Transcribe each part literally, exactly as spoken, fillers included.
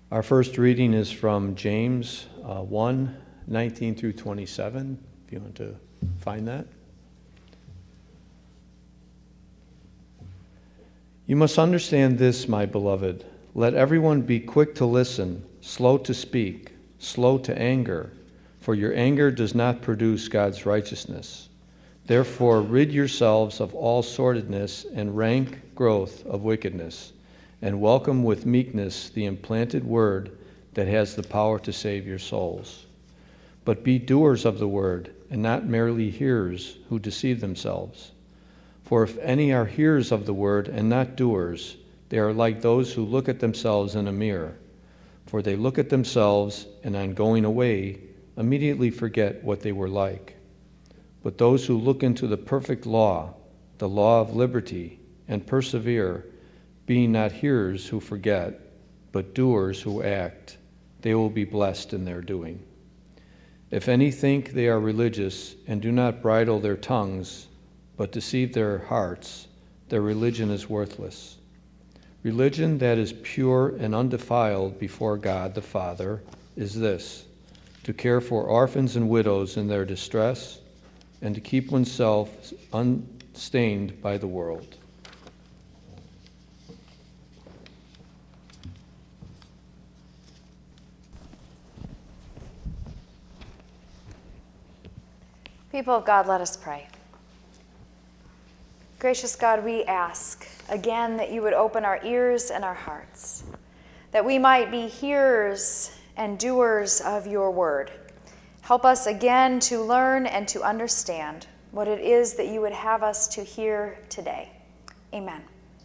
Our first reading is from James uh, one, nineteen through twenty-seven, if you want to find that. You must understand this, my beloved. Let everyone be quick to listen, slow to speak, slow to anger, for your anger does not produce God's righteousness. Therefore, rid yourselves of all sordidness and rank growth of wickedness, and welcome with meekness the implanted word that has the power to save your souls. But be doers of the word, and not merely hearers who deceive themselves. For if any are hearers of the word and not doers, they are like those who look at themselves in a mirror. For they look at themselves, and on going away, immediately forget what they were like. But those who look into the perfect law, the law of liberty, and persevere, being not hearers who forget, but doers who act, they will be blessed in their doing. If any think they are religious and do not bridle their tongues, but deceive their hearts, their religion is worthless. Religion that is pure and undefiled before God the Father is this: to care for orphans and widows in their distress, and to keep oneself unstained by the world. People of God, let us pray. Gracious God, we ask again that you would open our ears and our hearts, that we might be hearers and doers of your word. Help us again to learn and to understand what it is that you would have us to hear today. Amen.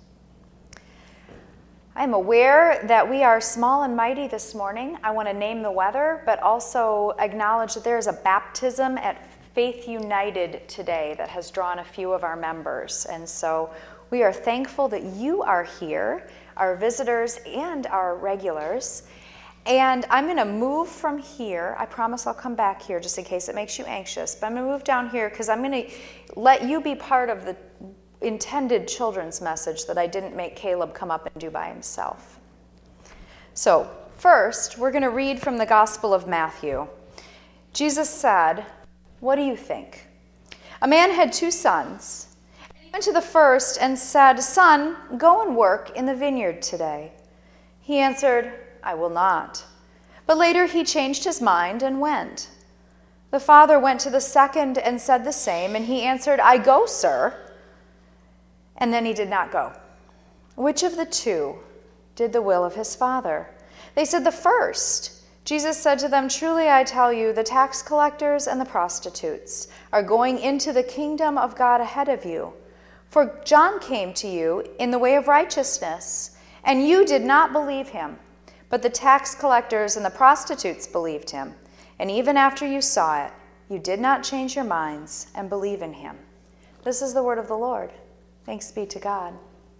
I am aware that we are small and mighty this morning. I want to name the weather, but also acknowledge that there is a baptism at Faith United today that has drawn a few of our members. And so we are thankful that you are here, our visitors and our regulars. And I'm going to move from here. I promise I'll come back here just in case it makes you anxious. But I'm going to move down here because I'm going to let you be part of the intended children's message that I didn't make Caleb come up and do by himself. So first, we're going to read from the Gospel of Matthew. Jesus said, "What do you think? A man had two sons. He went to the first and said, 'Son, go and work in the vineyard today.' He answered, 'I will not.' But later he changed his mind and went. The father went to the second and said the same, and he answered, 'I go, sir.' And then he did not go. Which of the two did the will of his father?" They said, "The first." Jesus said to them, "Truly I tell you, the tax collectors and the prostitutes are going into the kingdom of God ahead of you. For John came to you in the way of righteousness, and you did not believe him. But the tax collectors and the prostitutes believed him. And even after you saw it, you did not change your minds and believe in him." This is the word of the Lord. Thanks be to God.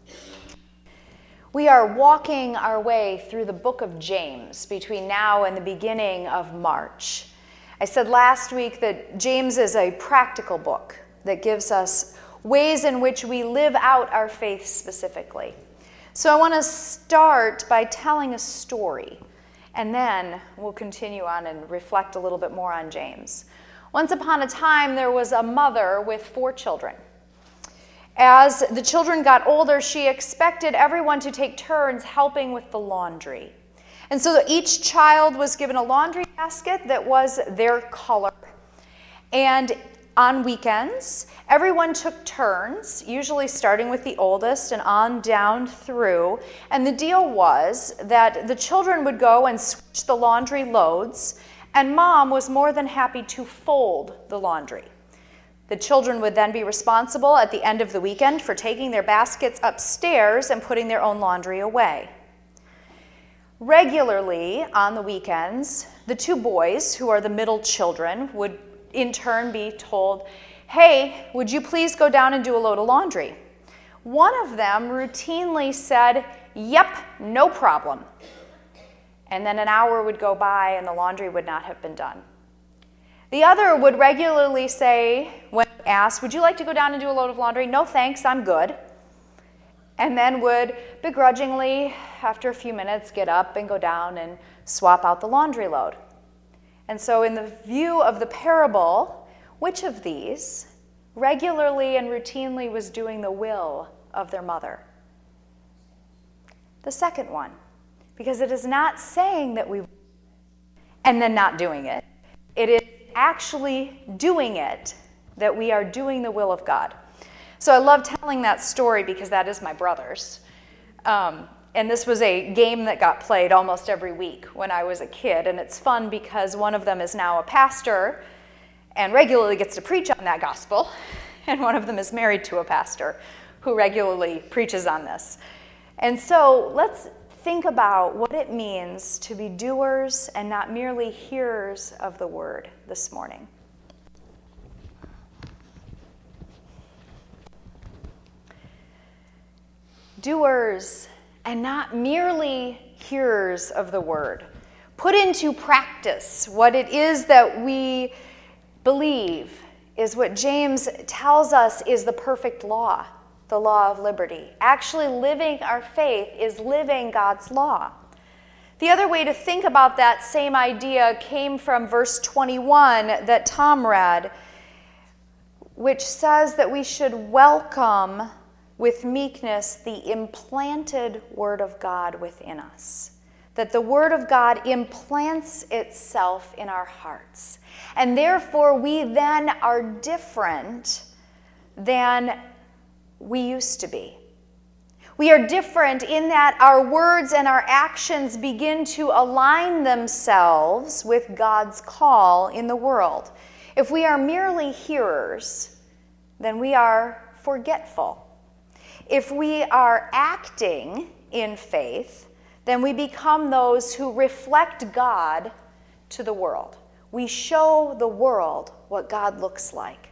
We are walking our way through the book of James between now and the beginning of March. I said last week that James is a practical book that gives us ways in which we live out our faith specifically. So I want to start by telling a story, and then we'll continue on and reflect a little bit more on James. Once upon a time, there was a mother with four children. As the children got older, she expected everyone to take turns helping with the laundry. And so each child was given a laundry basket that was their color. And on weekends, everyone took turns, usually starting with the oldest and on down through. And the deal was that the children would go and switch the laundry loads, and mom was more than happy to fold the laundry. The children would then be responsible at the end of the weekend for taking their baskets upstairs and putting their own laundry away. Regularly on the weekends, the two boys, who are the middle children, would in turn be told, "Hey, would you please go down and do a load of laundry?" One of them routinely said, "Yep, no problem." And then an hour would go by and the laundry would not have been done. The other would regularly say, when asked, "Would you like to go down and do a load of laundry?" "No, thanks, I'm good." and then would begrudgingly, after a few minutes, get up and go down and swap out the laundry load. And so in the view of the parable, which of these regularly and routinely was doing the will of their mother? The second one, because it is not saying that we and then not doing it. It is actually doing it that we are doing the will of God. So I love telling that story because that is my brother's. Um, and this was a game that got played almost every week when I was a kid. And it's fun because one of them is now a pastor and regularly gets to preach on that gospel. And one of them is married to a pastor who regularly preaches on this. And so let's think about what it means to be doers and not merely hearers of the word this morning. Doers and not merely hearers of the word. Put into practice what it is that we believe is what James tells us is the perfect law, the law of liberty. Actually living our faith is living God's law. The other way to think about that same idea came from verse twenty-one that Tom read, which says that we should welcome with meekness the implanted word of God within us. That the word of God implants itself in our hearts. And therefore we then are different than we used to be. We are different in that our words and our actions begin to align themselves with God's call in the world. If we are merely hearers, then we are forgetful. If we are acting in faith, then we become those who reflect God to the world. We show the world what God looks like.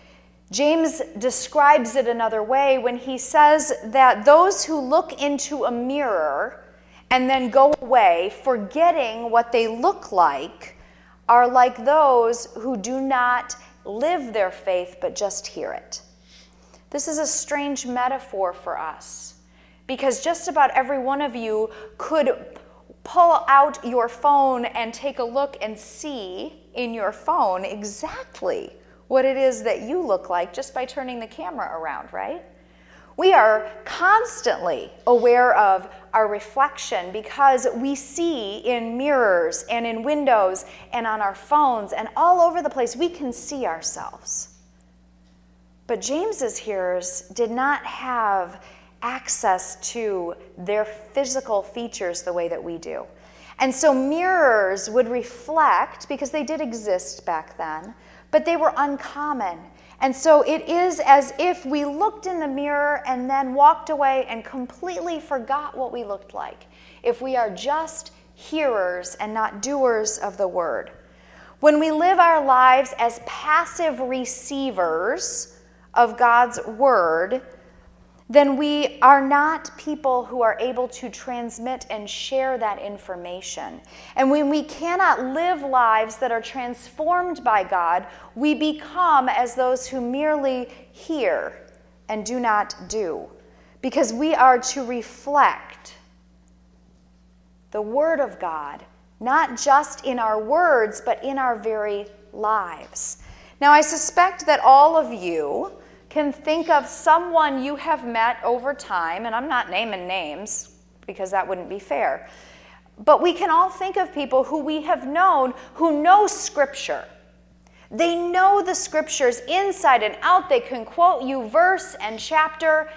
James describes it another way when he says that those who look into a mirror and then go away, forgetting what they look like, are like those who do not live their faith but just hear it. This is a strange metaphor for us because just about every one of you could pull out your phone and take a look and see in your phone exactly what it is that you look like just by turning the camera around, right? We are constantly aware of our reflection because we see in mirrors and in windows and on our phones and all over the place, we can see ourselves. But James's hearers did not have access to their physical features the way that we do. And so mirrors would reflect, because they did exist back then, but they were uncommon. And so it is as if we looked in the mirror and then walked away and completely forgot what we looked like, if we are just hearers and not doers of the word. When we live our lives as passive receivers of God's word, then we are not people who are able to transmit and share that information. And when we cannot live lives that are transformed by God, we become as those who merely hear and do not do, because we are to reflect the word of God, not just in our words, but in our very lives. Now, I suspect that all of you can think of someone you have met over time, and I'm not naming names because that wouldn't be fair, but we can all think of people who we have known who know Scripture. They know the Scriptures inside and out. They can quote you verse and chapter,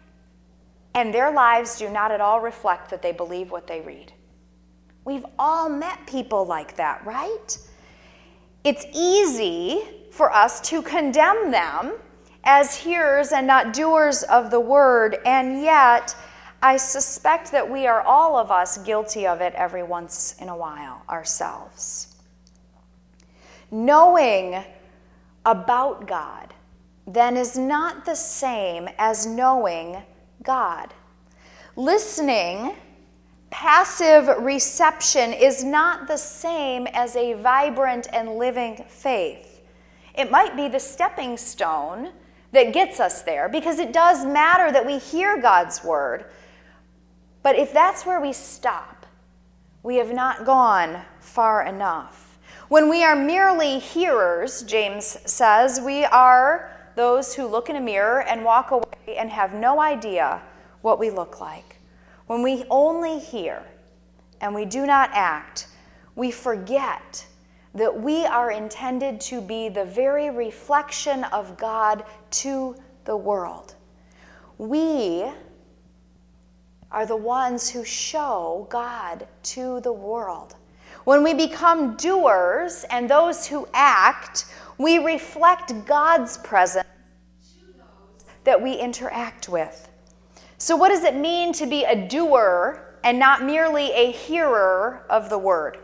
and their lives do not at all reflect that they believe what they read. We've all met people like that, right? It's easy for us to condemn them as hearers and not doers of the word, and yet I suspect that we are all of us guilty of it every once in a while ourselves. Knowing about God then is not the same as knowing God. Listening, passive reception is not the same as a vibrant and living faith. It might be the stepping stone that gets us there, because it does matter that we hear God's word. But if that's where we stop, we have not gone far enough. When we are merely hearers, James says, we are those who look in a mirror and walk away and have no idea what we look like. When we only hear and we do not act, we forget that we are intended to be the very reflection of God to the world. We are the ones who show God to the world. When we become doers and those who act, we reflect God's presence to those that we interact with. So what does it mean to be a doer and not merely a hearer of the word?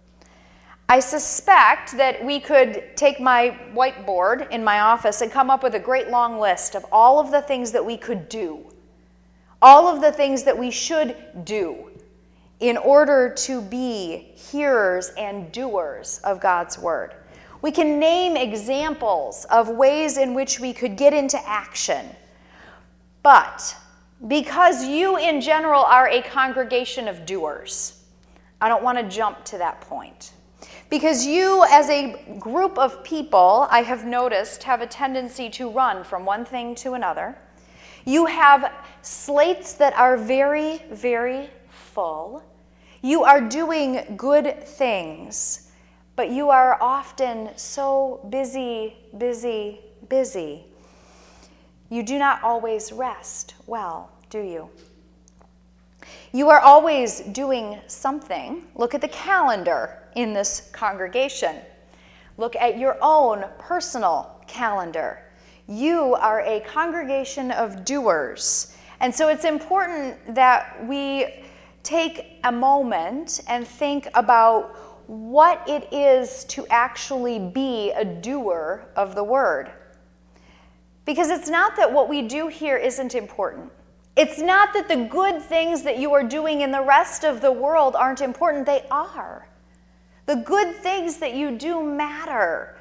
I suspect that we could take my whiteboard in my office and come up with a great long list of all of the things that we could do, all of the things that we should do in order to be hearers and doers of God's word. We can name examples of ways in which we could get into action. But because you in general are a congregation of doers, I don't want to jump to that point. Because you, as a group of people, I have noticed, have a tendency to run from one thing to another. You have slates that are very, very full. You are doing good things, but you are often so busy, busy, busy. You do not always rest well, do you? You are always doing something. Look at the calendar in this congregation. Look at your own personal calendar. You are a congregation of doers. And so it's important that we take a moment and think about what it is to actually be a doer of the word. Because it's not that what we do here isn't important. It's not that the good things that you are doing in the rest of the world aren't important. They are. The good things that you do matter.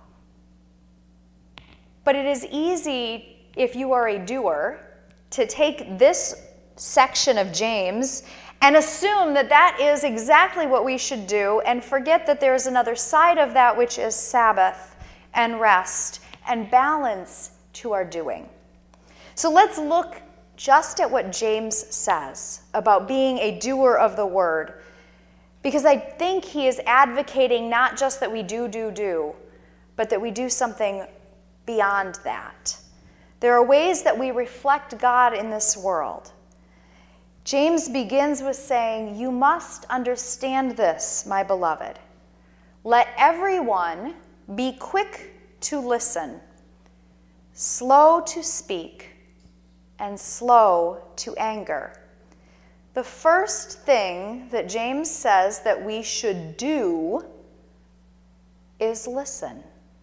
But it is easy, if you are a doer, to take this section of James and assume that that is exactly what we should do and forget that there is another side of that, which is Sabbath and rest and balance to our doing. So let's look just at what James says about being a doer of the word, because I think he is advocating not just that we do, do, do, but that we do something beyond that. There are ways that we reflect God in this world. James begins with saying, "You must understand this, my beloved. Let everyone be quick to listen, slow to speak, and slow to anger." The first thing that James says that we should do is listen.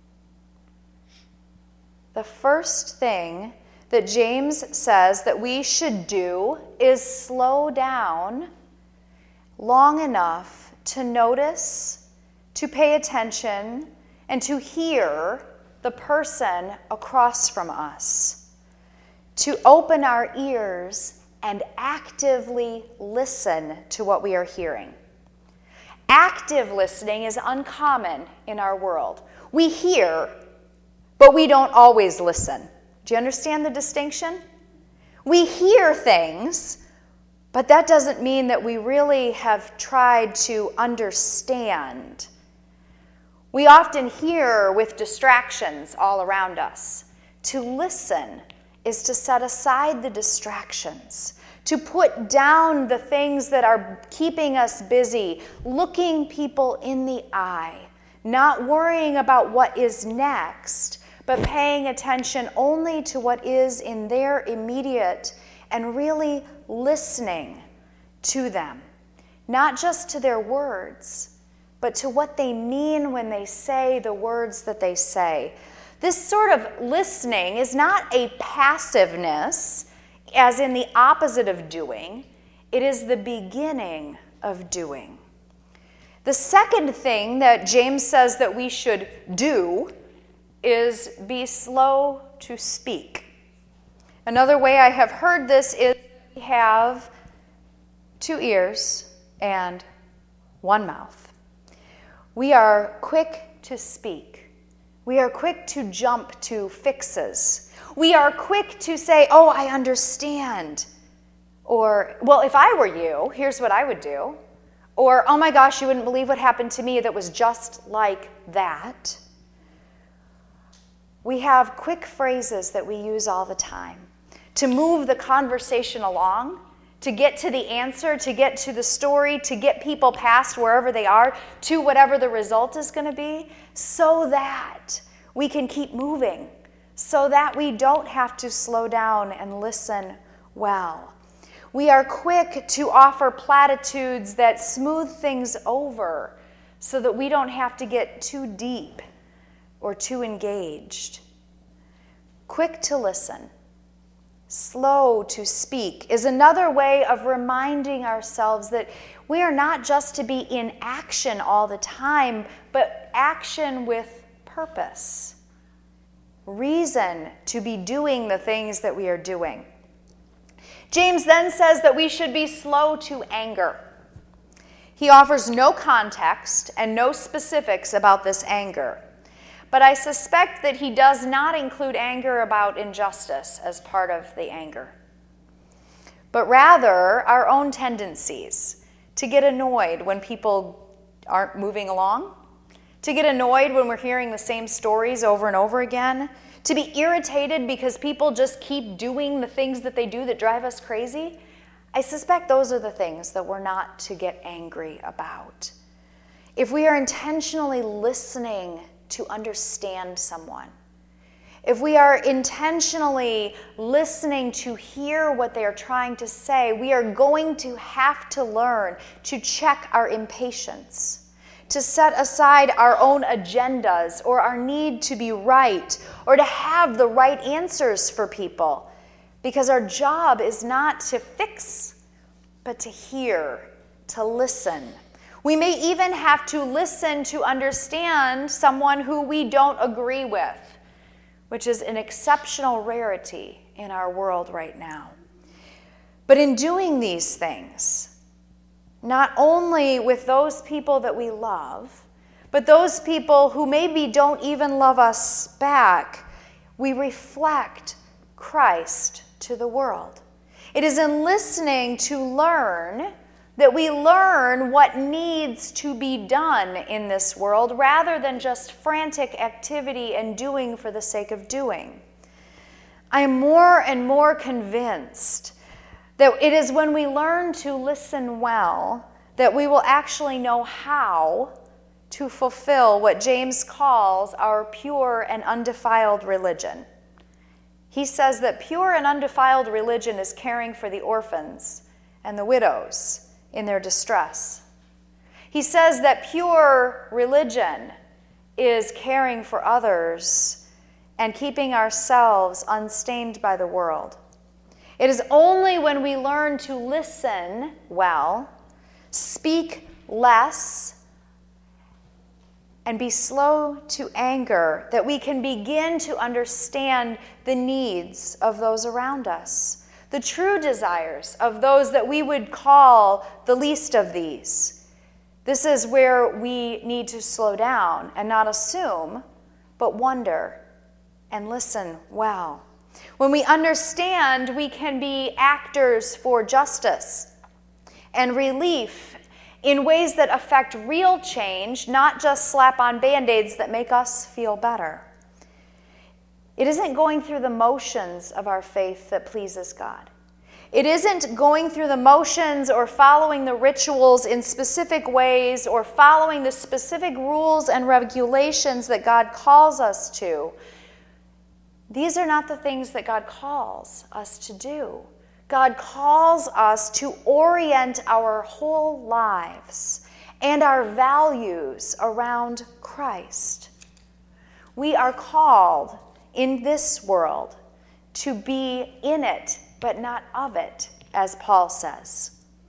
The first thing that James says that we should do is slow down long enough to notice, to pay attention, and to hear the person across from us. To open our ears and actively listen to what we are hearing. Active listening is uncommon in our world. We hear, but we don't always listen. Do you understand the distinction? We hear things, but that doesn't mean that we really have tried to understand. We often hear with distractions all around us. To listen is to set aside the distractions, to put down the things that are keeping us busy, looking people in the eye, not worrying about what is next, but paying attention only to what is in their immediate and really listening to them, not just to their words, but to what they mean when they say the words that they say. This sort of listening is not a passiveness, as in the opposite of doing. It is the beginning of doing. The second thing that James says that we should do is be slow to speak. Another way I have heard this is we have two ears and one mouth. We are quick to speak. We are quick to jump to fixes. We are quick to say, oh, I understand. Or, well, if I were you, here's what I would do. Or, oh my gosh, you wouldn't believe what happened to me that was just like that. We have quick phrases that we use all the time to move the conversation along, to get to the answer, to get to the story, to get people past wherever they are to whatever the result is going to be, so that we can keep moving, so that we don't have to slow down and listen well. We are quick to offer platitudes that smooth things over so that we don't have to get too deep or too engaged. Quick to listen, slow to speak is another way of reminding ourselves that we are not just to be in action all the time, but action with purpose, reason to be doing the things that we are doing. James then says that we should be slow to anger. He offers no context and no specifics about this anger, but I suspect that he does not include anger about injustice as part of the anger, but rather our own tendencies to get annoyed when people aren't moving along, to get annoyed when we're hearing the same stories over and over again, to be irritated because people just keep doing the things that they do that drive us crazy. I suspect those are the things that we're not to get angry about. If we are intentionally listening to understand someone, if we are intentionally listening to hear what they are trying to say, we are going to have to learn to check our impatience, to set aside our own agendas or our need to be right or to have the right answers for people, because our job is not to fix, but to hear, to listen. We may even have to listen to understand someone who we don't agree with, which is an exceptional rarity in our world right now. But in doing these things, not only with those people that we love, but those people who maybe don't even love us back, we reflect Christ to the world. It is in listening to learn that we learn what needs to be done in this world rather than just frantic activity and doing for the sake of doing. I am more and more convinced that it is when we learn to listen well that we will actually know how to fulfill what James calls our pure and undefiled religion. He says that pure and undefiled religion is caring for the orphans and the widows in their distress. He says that pure religion is caring for others and keeping ourselves unstained by the world. It is only when we learn to listen well, speak less, and be slow to anger that we can begin to understand the needs of those around us, the true desires of those that we would call the least of these. This is where we need to slow down and not assume, but wonder and listen well. When we understand, we can be actors for justice and relief in ways that affect real change, not just slap-on Band-Aids that make us feel better. It isn't going through the motions of our faith that pleases God. It isn't going through the motions or following the rituals in specific ways or following the specific rules and regulations that God calls us to. These are not the things that God calls us to do. God calls us to orient our whole lives and our values around Christ. We are called in this world to be in it, but not of it, as Paul says.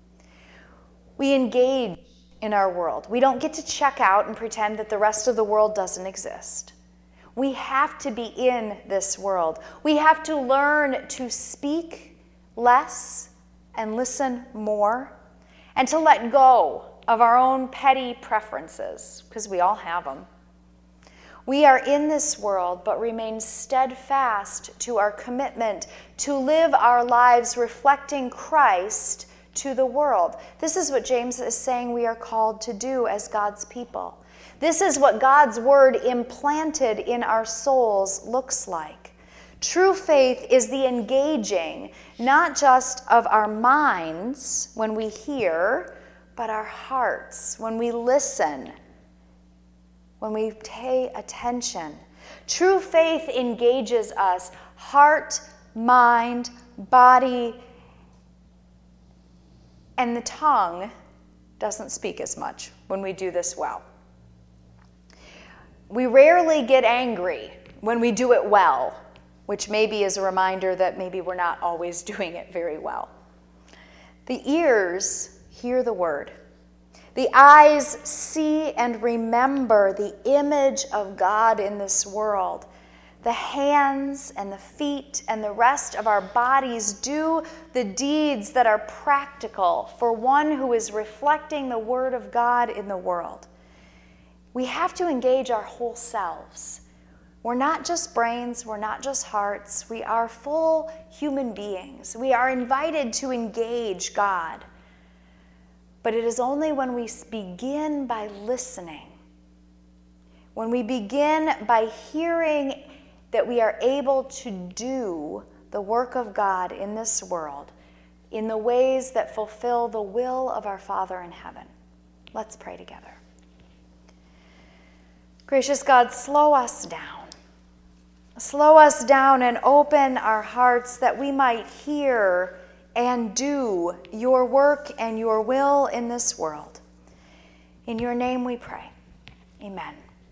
We engage in our world. We don't get to check out and pretend that the rest of the world doesn't exist. We have to be in this world. We have to learn to speak less and listen more, and to let go of our own petty preferences, because we all have them. We are in this world, but remain steadfast to our commitment to live our lives reflecting Christ to the world. This is what James is saying we are called to do as God's people. This is what God's word implanted in our souls looks like. True faith is the engaging, not just of our minds when we hear, but our hearts when we listen, when we pay attention. True faith engages us, heart, mind, body, and the tongue doesn't speak as much when we do this well. We rarely get angry when we do it well, which maybe is a reminder that maybe we're not always doing it very well. The ears hear the word. The eyes see and remember the image of God in this world. The hands and the feet and the rest of our bodies do the deeds that are practical for one who is reflecting the word of God in the world. We have to engage our whole selves. We're not just brains, we're not just hearts, we are full human beings. We are invited to engage God. But it is only when we begin by listening, when we begin by hearing that we are able to do the work of God in this world in the ways that fulfill the will of our Father in heaven. Let's pray together. Gracious God, slow us down. Slow us down and open our hearts that we might hear and do your work and your will in this world. In your name we pray. Amen.